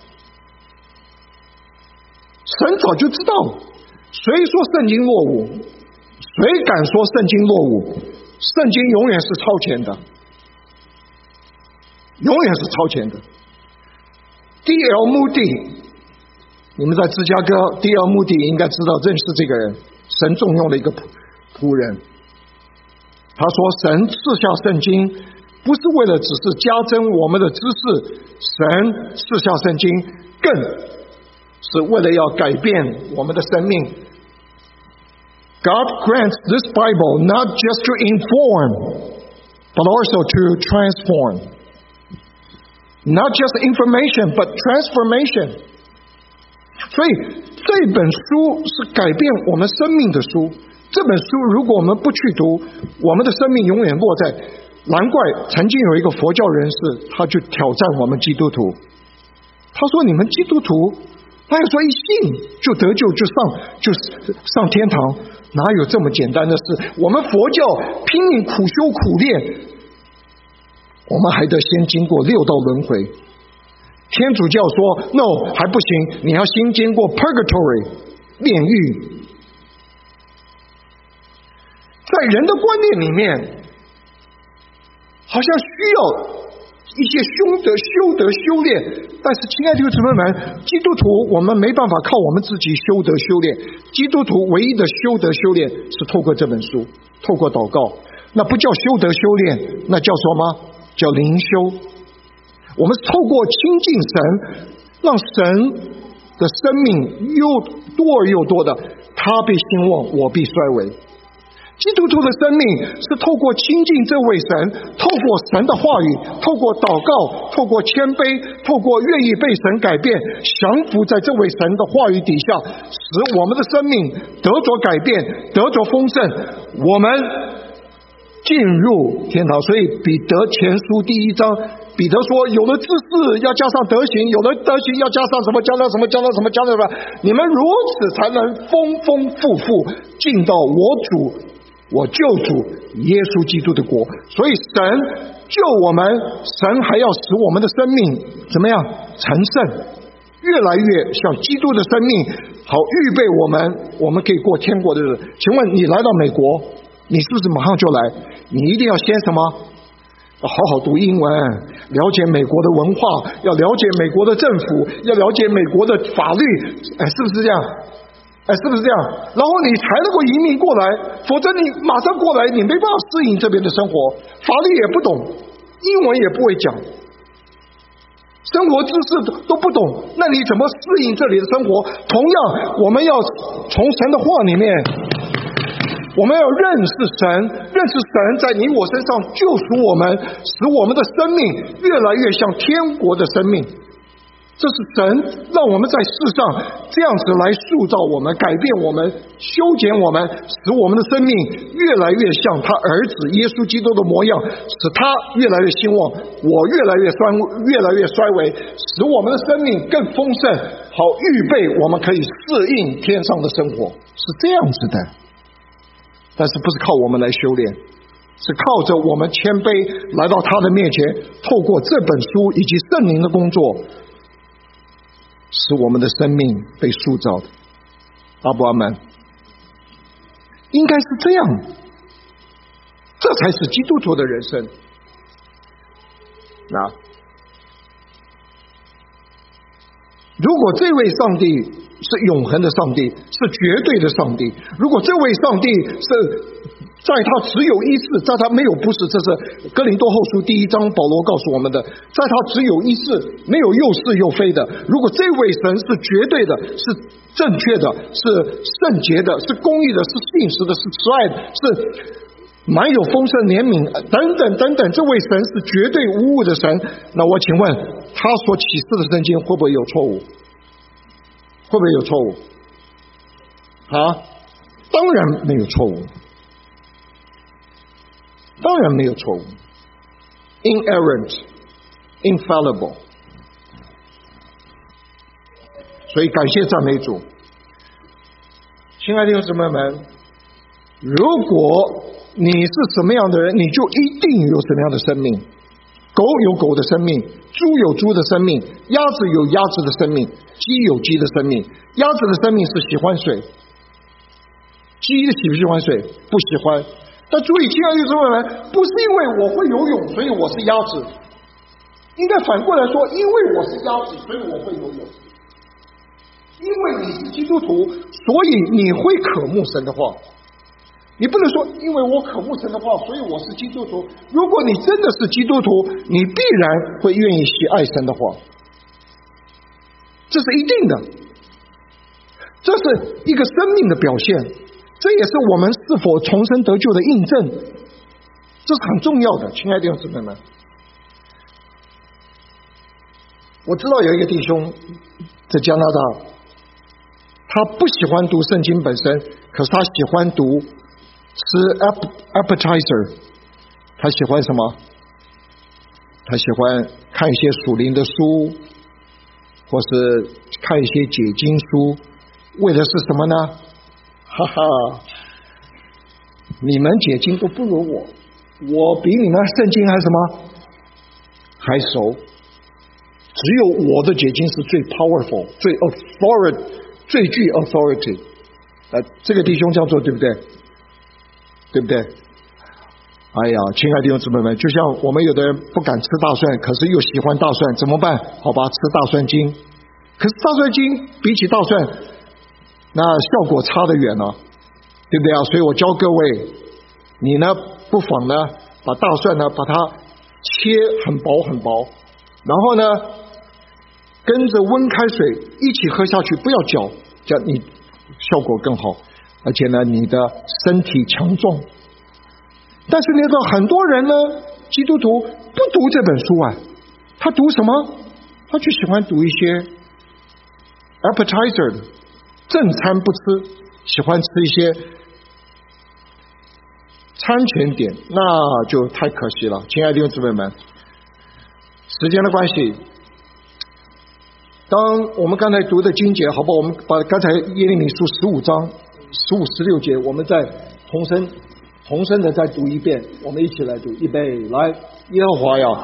神早就知道，谁说圣经落伍？谁敢说圣经落伍？圣经永远是超前的，永远是超前的。D L 目的，你们在芝加哥 D L 目的应该知道认识这个人，神重用了一个仆人。他说神赐下圣经不是为了只是加增我们的知识，神赐下圣经更是为了要改变我们的生命。God grants this Bible not just to inform, but also to transform. Not just information, but transformation. 所以这本书是改变我们生命的书。这本书如果我们不去读，我们的生命永远落在……难怪曾经有一个佛教人士，他去挑战我们基督徒。他说：“你们基督徒，他要说一信就得救，就上就上天堂，哪有这么简单的事？我们佛教拼命苦修苦练，我们还得先经过六道轮回。天主教说 no 还不行，你要先经过 purgatory 炼狱。在人的观念里面，好像需要一些修德、修德、修炼，但是亲爱的弟兄姊妹们，基督徒我们没办法靠我们自己修德修炼，基督徒唯一的修德修炼是透过这本书，透过祷告。那不叫修德修炼，那叫什么？叫灵修。我们是透过亲近神，让神的生命又多而又多的，他必兴旺，我必衰微。基督徒的生命是透过亲近这位神，透过神的话语，透过祷告，透过谦卑，透过愿意被神改变，降服在这位神的话语底下，使我们的生命得着改变，得着丰盛，我们进入天堂。所以彼得前书第一章，彼得说，有了知识要加上德行，有了德行要加上什么，加上什么，加上什么，加上什么，你们如此才能丰丰富富进到我主我救主耶稣基督的国。所以神救我们，神还要使我们的生命怎么样成圣，越来越像基督的生命，好预备我们我们可以过天国的日子。请问你来到美国，你是不是马上就来？你一定要先什么？要好好读英文，了解美国的文化，要了解美国的政府，要了解美国的法律，哎，是不是这样？哎，是不是这样？然后你才能够移民过来，否则你马上过来，你没办法适应这边的生活，法律也不懂，英文也不会讲，生活知识都不懂，那你怎么适应这里的生活？同样，我们要从神的话里面，我们要认识神，认识神在你我身上救赎我们，使我们的生命越来越像天国的生命。这是神让我们在世上这样子来塑造我们，改变我们，修剪我们，使我们的生命越来越像他儿子耶稣基督的模样，使他越来越兴旺，我越来越衰越来越衰微，使我们的生命更丰盛，好预备我们可以适应天上的生活，是这样子的。但是不是靠我们来修炼，是靠着我们谦卑来到他的面前，透过这本书以及圣灵的工作，使我们的生命被塑造的。阿不阿们？应该是这样，这才是基督徒的人生。那如果这位上帝是永恒的上帝，是绝对的上帝，如果这位上帝是在他只有一次，在他没有不是，这是哥林多后书第一章保罗告诉我们的，在他只有一次，没有又是又非的。如果这位神是绝对的，是正确的，是圣洁的，是公义的，是信实的，是慈爱的，是满有丰盛怜悯等等等等，这位神是绝对无误的神。那我请问他所启示的圣经会不会有错误？会不会有错误？啊，当然没有错误，当然没有错误。 inerrant infallible。 所以感谢赞美主。亲爱的弟兄姊妹们，如果你是什么样的人，你就一定有什么样的生命。狗有狗的生命，猪有猪的生命，鸭子有鸭子的生命，鸡有鸡的生命。鸭子的生命是喜欢水，鸡喜不喜欢水？不喜欢。但注意，亲爱的弟兄姊妹们，不是因为我会游泳，所以我是鸭子。应该反过来说，因为我是鸭子，所以我会游泳。因为你是基督徒，所以你会渴慕神的话。你不能说因为我渴慕神的话，所以我是基督徒。如果你真的是基督徒，你必然会愿意喜爱神的话，这是一定的。这是一个生命的表现，这也是我们是否重生得救的印证，这是很重要的。亲爱的弟兄姊妹们，我知道有一个弟兄在加拿大，他不喜欢读圣经本身，可是他喜欢读吃 appetizer。 他喜欢什么？他喜欢看一些属灵的书，或是看一些解经书，为的是什么呢？哈哈，你们解经都不如我，我比你们圣经还什么还熟，只有我的解经是最 powerful 最 authority 最具 authority。 呃，这个弟兄这样做对不对？对不对？哎呀，亲爱的弟兄姊妹们，就像我们有的人不敢吃大蒜，可是又喜欢大蒜，怎么办？好吧，吃大蒜精。可是大蒜精比起大蒜，那效果差得远了，对不对啊？所以我教各位，你呢不妨呢把大蒜呢把它切很薄很薄，然后呢跟着温开水一起喝下去，不要搅，这样你效果更好，而且呢你的身体强壮。但是那个很多人呢，基督徒不读这本书啊，他读什么？他就喜欢读一些 appetizer， 正餐不吃，喜欢吃一些餐前点，那就太可惜了。亲爱的弟兄姊妹们，时间的关系，当我们刚才读的经节，好不好？我们把刚才耶利米书十五章十五十六节，我们再重申重申的再读一遍，我们一起来读，预备来，耶和华呀，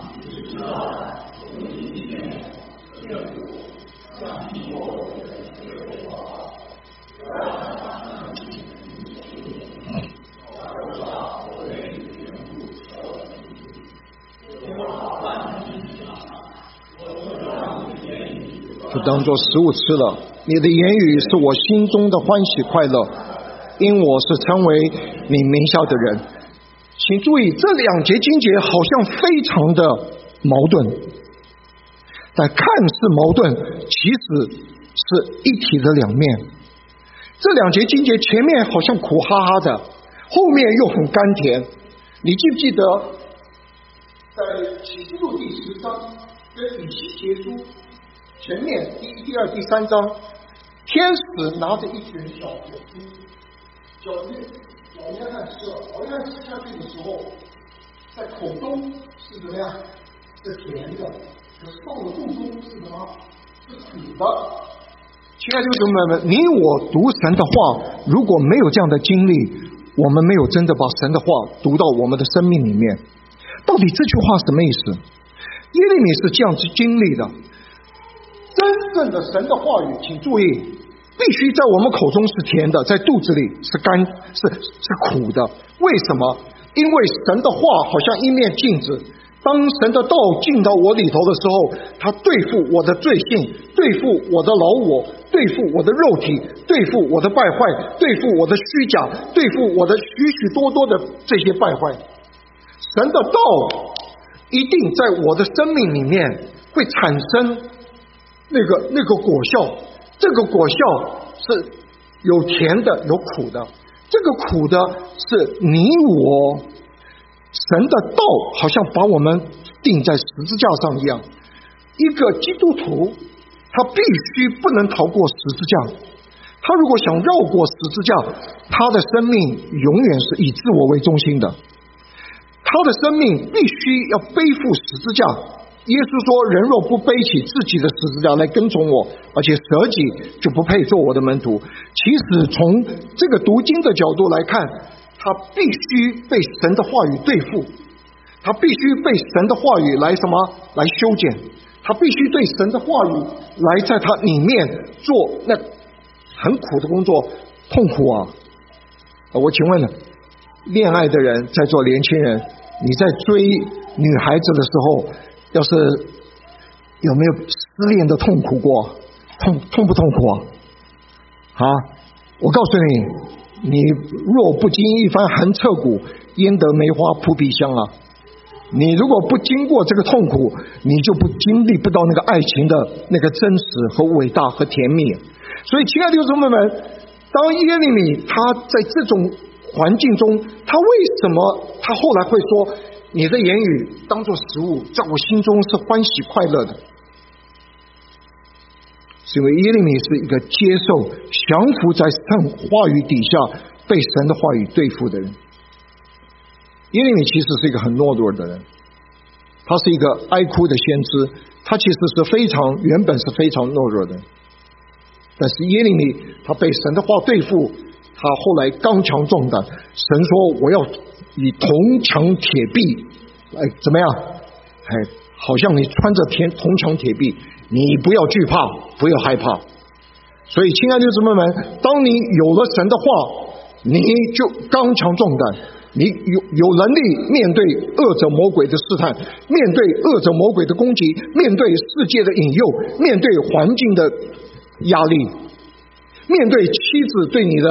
就当作食物吃了。你的言语是我心中的欢喜快乐，因我是成为你名下的人。请注意，这两节经节好像非常的矛盾，但看似矛盾，其实是一体的两面。这两节经节前面好像苦哈哈的，后面又很甘甜。你记不记得在启示录第十章跟以西结书前面第一、第二、第三章，天使拿着一卷小卷书，小约小约翰吃了，小约翰吃下去的时候，在口中是怎么样？是甜的，可是到了肚中是什么？是苦的。亲爱的弟兄们，你我读神的话，如果没有这样的经历，我们没有真的把神的话读到我们的生命里面。到底这句话什么意思？耶利米是这样子经历的。真正的神的话语，请注意，必须在我们口中是甜的，在肚子里是干是是苦的。为什么？因为神的话好像一面镜子，当神的道进到我里头的时候，它对付我的罪性，对付我的老我，对付我的肉体，对付我的败坏，对付我的虚假，对付我的许许多多的这些败坏。神的道一定在我的生命里面会产生那个那个果效，这个果效是有甜的有苦的。 这个苦的是你我，神的道好像把我们钉在十字架上一样。一个基督徒，他必须不能逃过十字架。他如果想绕过十字架，他的生命永远是以自我为中心的。他的生命必须要背负十字架。耶稣说，人若不背起自己的十字架来跟从我，而且舍己，就不配做我的门徒。其实从这个读经的角度来看，他必须被神的话语对付，他必须被神的话语来什么来修剪，他必须对神的话语来在他里面做那很苦的工作，痛苦啊！我请问了，恋爱的人，在座年轻人，你在追女孩子的时候，要是有没有失恋的痛苦过？痛痛不痛苦啊？啊！我告诉你，你若不经一番寒彻骨，焉得梅花扑鼻香啊！你如果不经过这个痛苦，你就不经历不到那个爱情的那个真实和伟大和甜蜜。所以亲爱的弟兄姊妹们，当耶利米他在这种环境中，他为什么他后来会说，你的言语当作食物，在我心中是欢喜快乐的？是因为耶利米是一个接受降服在神话语底下被神的话语对付的人。耶利米其实是一个很懦弱的人，他是一个哀哭的先知，他其实是非常原本是非常懦弱的。但是耶利米他被神的话对付，他后来刚强壮胆。神说，我要以铜墙铁壁来怎么样？哎，好像你穿着铁铜墙铁壁，你不要惧怕，不要害怕。所以亲爱的弟兄姊妹们，当你有了神的话，你就刚强壮胆，你有有能力面对恶者魔鬼的试探，面对恶者魔鬼的攻击，面对世界的引诱，面对环境的压力，面对妻子对你的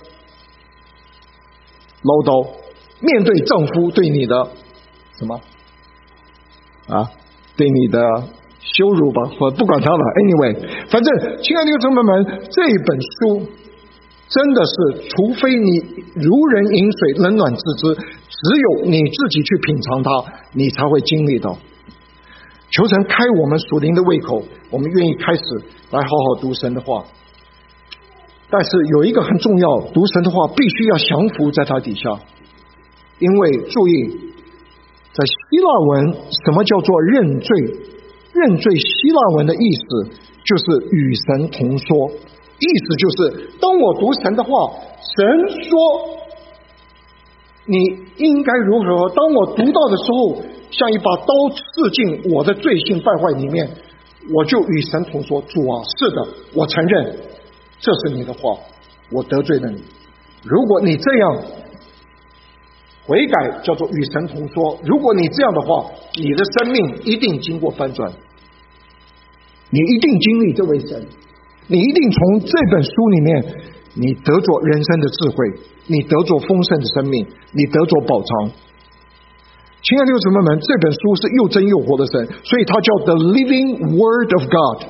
唠叨，面对丈夫对你的什么啊，对你的羞辱吧，我不管他了 anyway， 反正亲爱的弟兄姊妹们，这本书真的是，除非你如人饮水，冷暖自知，只有你自己去品尝它，你才会经历到。求神开我们属灵的胃口，我们愿意开始来好好读神的话。但是有一个很重要，读神的话必须要降服在它底下。因为注意，在希腊文什么叫做认罪？认罪希腊文的意思就是与神同说，意思就是当我读神的话，神说你应该如何，当我读到的时候，像一把刀刺进我的罪性败坏里面，我就与神同说，主啊，是的，我承认这是你的话，我得罪了你。如果你这样悔改，叫做与神同说。如果你这样的话，你的生命一定经过翻转，你一定经历这位神，你一定从这本书里面你得着人生的智慧，你得着丰盛的生命，你得着宝藏。亲爱的弟兄姊妹们，这本书是又真又活的神，所以它叫 The Living Word of God，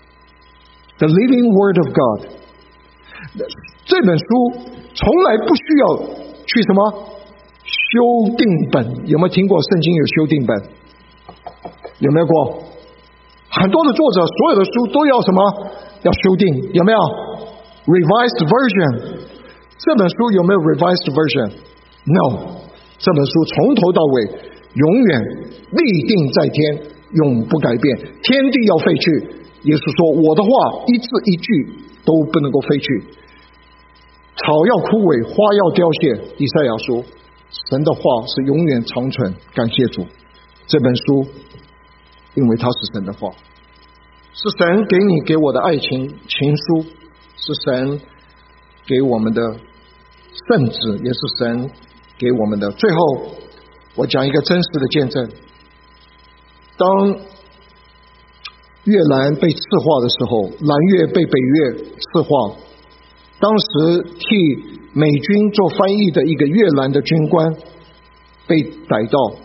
The Living Word of God。 这本书从来不需要去什么修订本，有没有听过圣经有修订本？有没有过？很多的作者所有的书都要什么？要修订，有没有 revised version？ 这本书有没有 revised version？ No， 这本书从头到尾永远立定在天，永不改变，天地要废去，耶稣说我的话一字一句都不能够废去，草要枯萎，花要凋谢，以赛亚说神的话是永远长存。感谢主，这本书因为它是神的话，是神给你给我的爱情情书，是神给我们的圣旨，也是神给我们的。最后我讲一个真实的见证，当越南被赤化的时候，南越被北越赤化，当时替美军做翻译的一个越南的军官被逮到，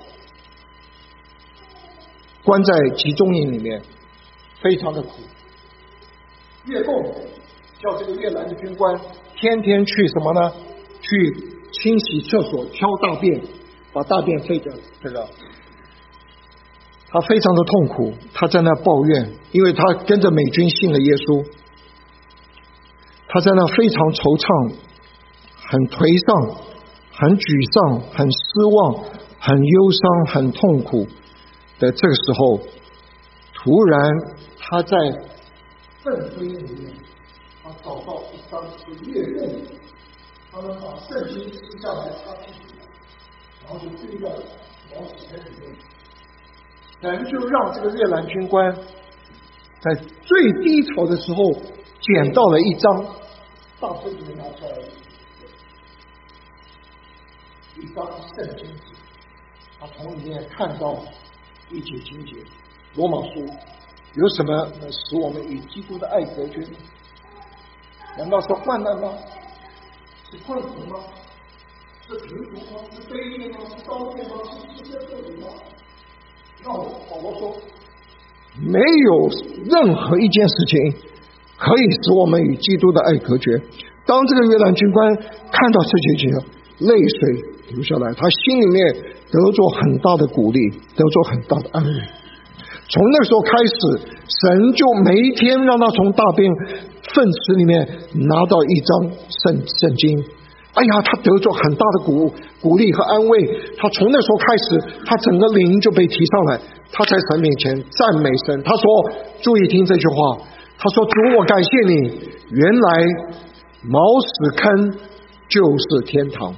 关在集中营里面，非常的苦。越共叫这个越南的军官天天去什么呢？ 去清洗厕所挑大便，把大便废掉，这个他非常的痛苦，他在那抱怨，因为他跟着美军信了耶稣，他在那非常惆怅，很颓丧，很沮丧，很失望，很忧伤，很痛苦的这个时候，突然他在粪堆里面，他找到一张月供，他们把圣经撕下来擦屁股，然后就堆在毛洗盆里面。神就让这个越南军官在最低潮的时候捡到了一张大册里面拿出来的一张圣经纸，他从里面看到一节经节，罗马书有什么能使我们与基督的爱隔绝呢？难道是患难吗？是困苦吗？是贫穷吗？是悲剧吗？是刀剑吗？是世界各地吗？那保罗说，没有任何一件事情可以使我们与基督的爱隔绝。当这个约兰军官看到这些经，泪水流下来，他心里面得着很大的鼓励，得着很大的安慰。从那时候开始，神就每一天让他从大便粪池里面拿到一张圣圣经。哎呀，他得着很大的鼓鼓励和安慰。他从那时候开始，他整个灵就被提上来，他在神面前赞美神。他说，注意听这句话，他说，主，我感谢你，原来茅屎坑就是天堂。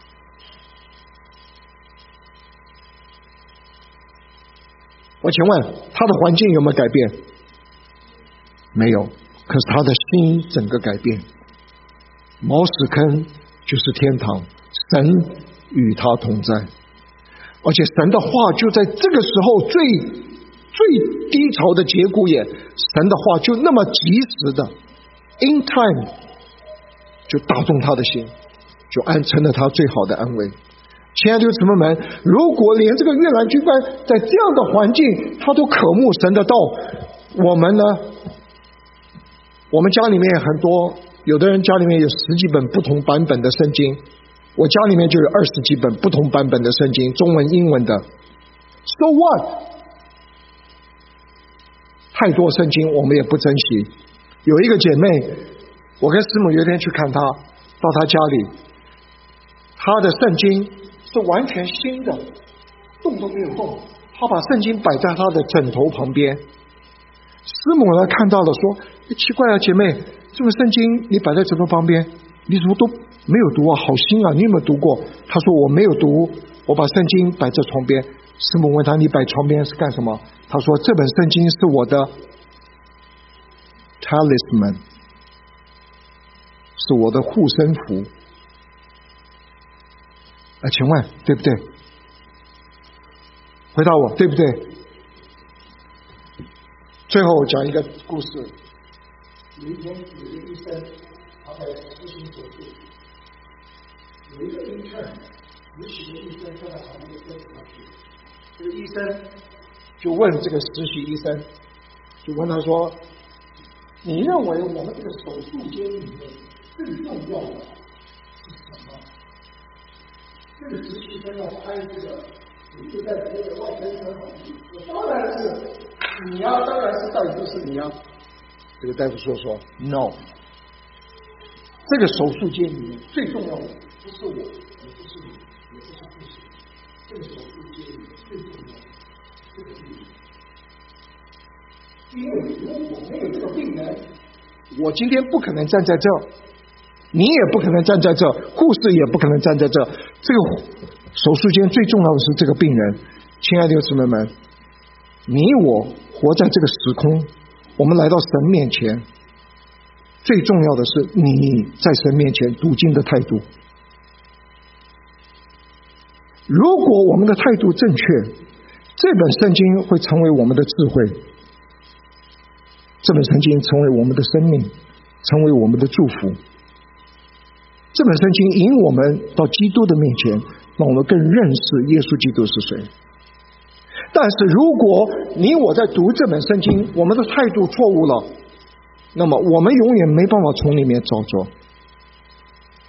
我请问他的环境有没有改变？没有，可是他的心整个改变。茅屎坑就是天堂，神与他同在，而且神的话就在这个时候最最低潮的节骨眼，神的话就那么及时的 in time 就打动他的心，就安成了他最好的安慰。亲爱的姊妹们，如果连这个越南军官在这样的环境他都渴慕神的道，我们呢？我们家里面很多，有的人家里面有十几本不同版本的圣经，我家里面就有二十几本不同版本的圣经，中文英文的。 So what？ 太多圣经我们也不珍惜。有一个姐妹，我跟师母有一天去看她，到她家里，她的圣经是完全新的，动都没有动，她把圣经摆在她的枕头旁边。师母呢看到了说，奇怪啊，姐妹，这个圣经你摆在枕头旁边，你怎么都没有读啊？好新啊，你有没有读过？她说我没有读，我把圣经摆在床边。师母问她，你摆床边是干什么？她说这本圣经是我的 talisman， 是我的护身符。啊，请问对不对？回答我，对不对？最后我讲一个故事。有一天有一个医生，他在实行手术，有一个 intern， 实习的医生在他旁边跟他去，这个医生就问这个实习医生，就问他说，你认为我们这个手术间里面最重要的是什么？这个实习医生要拍这个就在这个外科医生旁边，当然是你呀、啊，当然是大夫是你呀、啊。这个大夫说说 no， 这个手术间里面最重要的不是我，也不是你，也不是护士，这个手术间里面最重要的这个病人。因为如果没有这个病人，我今天不可能站在这，你也不可能站在这，护士也不可能站在这。这个手术间最重要的是这个病人。亲爱的姊妹们，你我活在这个时空，我们来到神面前，最重要的是你在神面前读经的态度。如果我们的态度正确，这本圣经会成为我们的智慧，这本圣经成为我们的生命，成为我们的祝福。这本圣经引我们到基督的面前，让我们更认识耶稣基督是谁。但是如果你我在读这本圣经，我们的态度错误了，那么我们永远没办法从里面找着。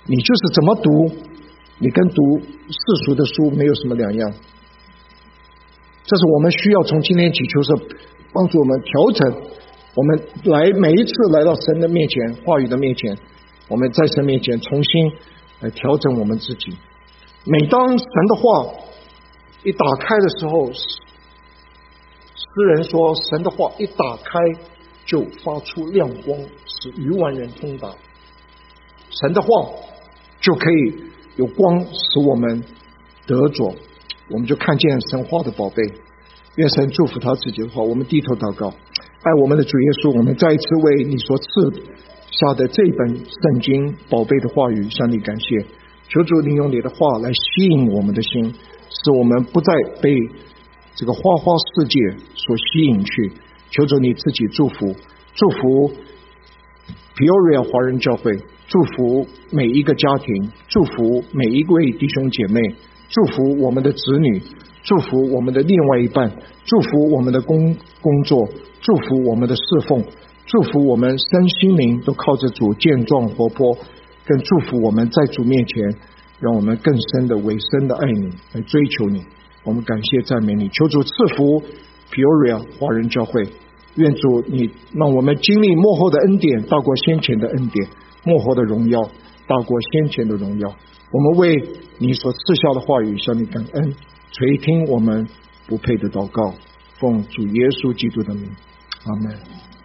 你就是怎么读，你跟读世俗的书没有什么两样。这是我们需要从今天起求神帮助我们调整，我们来每一次来到神的面前，话语的面前，我们在神面前重新来调整我们自己。每当神的话一打开的时候，诗人说神的话一打开就发出亮光，使愚顽人通达。神的话就可以有光使我们得着，我们就看见神话的宝贝。愿神祝福他自己的话，我们低头祷告。爱我们的主耶稣，我们再一次为你所赐下的这本圣经宝贝的话语向你感谢。求主利用你的话来吸引我们的心，使我们不再被这个花花世界所吸引去。求主你自己祝福，祝福 Peoria 华人教会，祝福每一个家庭，祝福每一位弟兄姐妹，祝福我们的子女，祝福我们的另外一半，祝福我们的工工作，祝福我们的侍奉，祝福我们身心灵都靠着主健壮活泼，更祝福我们在主面前，让我们更深的委身的爱你，来追求你。我们感谢赞美你，求主赐福 Peoria 华人教会，愿主你让我们经历末后的恩典大过先前的恩典，末后的荣耀大过先前的荣耀。我们为你所赐下的话语向你感恩，垂听我们不配的祷告，奉主耶稣基督的名，阿们。